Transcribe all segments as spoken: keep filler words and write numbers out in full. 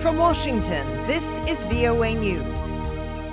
From Washington, this is V O A News.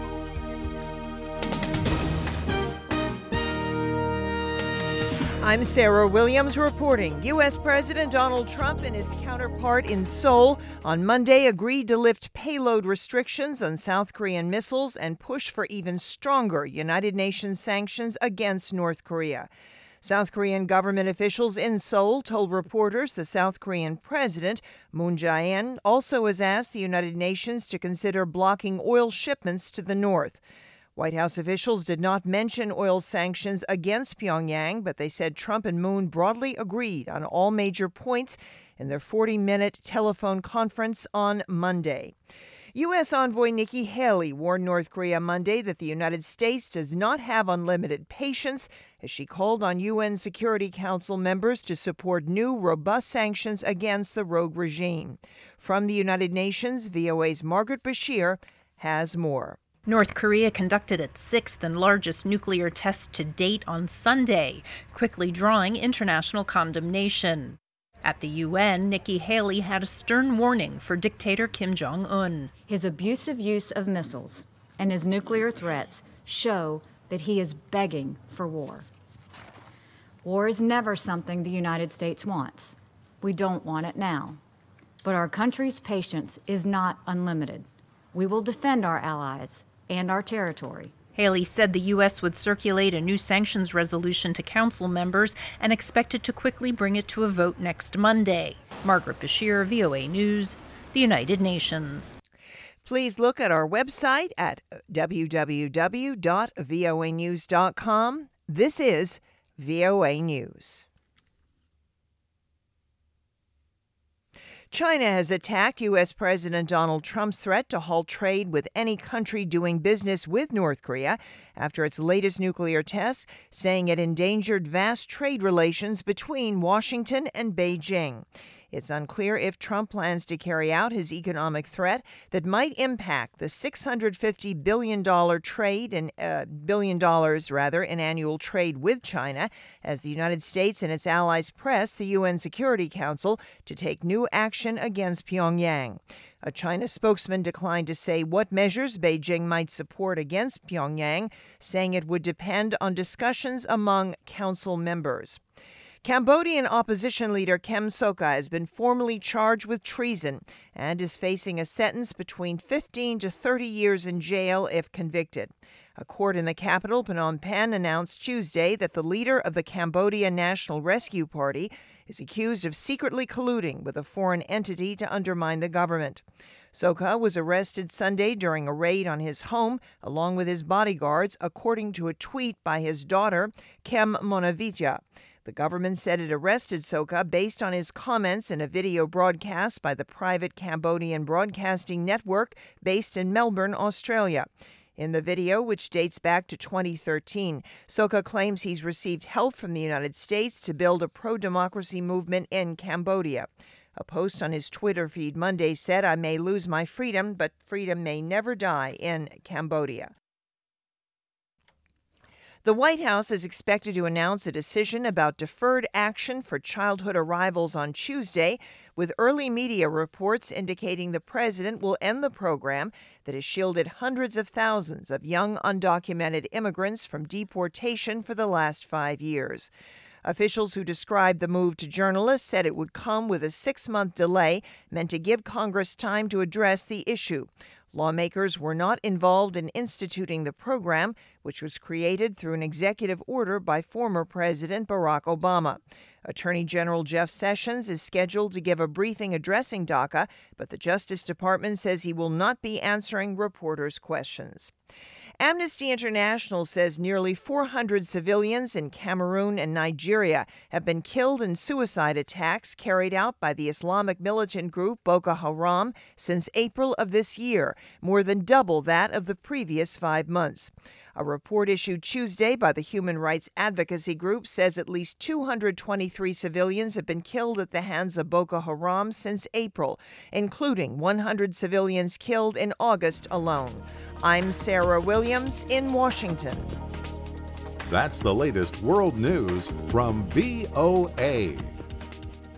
I'm Sarah Williams reporting. U S. President Donald Trump and his counterpart in Seoul on Monday agreed to lift payload restrictions on South Korean missiles and push for even stronger United Nations sanctions against North Korea. South Korean government officials in Seoul told reporters the South Korean president, Moon Jae-in, also has asked the United Nations to consider blocking oil shipments to the north. White House officials did not mention oil sanctions against Pyongyang, but they said Trump and Moon broadly agreed on all major points in their forty-minute telephone conference on Monday. U S. envoy Nikki Haley warned North Korea Monday that the United States does not have unlimited patience as she called on U N Security Council members to support new, robust sanctions against the rogue regime. From the United Nations, V O A's Margaret Bashir has more. North Korea conducted its sixth and largest nuclear test to date on Sunday, quickly drawing international condemnation. At the U N, Nikki Haley had a stern warning for dictator Kim Jong-un. His abusive use of missiles and his nuclear threats show that he is begging for war. War is never something the United States wants. We don't want it now. But our country's patience is not unlimited. We will defend our allies and our territory. Haley said the U S would circulate a new sanctions resolution to council members and expected to quickly bring it to a vote next Monday. Margaret Bashir, V O A News, the United Nations. Please look at our website at w w w dot v o a news dot com. This is V O A News. China has attacked U S. President Donald Trump's threat to halt trade with any country doing business with North Korea after its latest nuclear test, saying it endangered vast trade relations between Washington and Beijing. It's unclear if Trump plans to carry out his economic threat that might impact the six hundred fifty billion dollars trade and uh, billion dollars rather in annual trade with China, as the United States and its allies press the U N Security Council to take new action against Pyongyang. A China spokesman declined to say what measures Beijing might support against Pyongyang, saying it would depend on discussions among council members. Cambodian opposition leader Kem Sokha has been formally charged with treason and is facing a sentence between fifteen to thirty years in jail if convicted. A court in the capital, Phnom Penh, announced Tuesday that the leader of the Cambodia National Rescue Party is accused of secretly colluding with a foreign entity to undermine the government. Sokha was arrested Sunday during a raid on his home, along with his bodyguards, according to a tweet by his daughter, Kem Monavitya. The government said it arrested Sokha based on his comments in a video broadcast by the private Cambodian Broadcasting Network based in Melbourne, Australia. In the video, which dates back to twenty thirteen, Sokha claims he's received help from the United States to build a pro-democracy movement in Cambodia. A post on his Twitter feed Monday said, "I may lose my freedom, but freedom may never die in Cambodia." The White House is expected to announce a decision about deferred action for childhood arrivals on Tuesday, with early media reports indicating the president will end the program that has shielded hundreds of thousands of young undocumented immigrants from deportation for the last five years. Officials who described the move to journalists said it would come with a six-month delay meant to give Congress time to address the issue. Lawmakers were not involved in instituting the program, which was created through an executive order by former President Barack Obama. Attorney General Jeff Sessions is scheduled to give a briefing addressing DACA, but the Justice Department says he will not be answering reporters' questions. Amnesty International says nearly four hundred civilians in Cameroon and Nigeria have been killed in suicide attacks carried out by the Islamic militant group Boko Haram since April of this year, more than double that of the previous five months. A report issued Tuesday by the human rights advocacy group says at least two hundred twenty-three civilians have been killed at the hands of Boko Haram since April, including one hundred civilians killed in August alone. I'm Sarah Williams in Washington. That's the latest world news from V O A.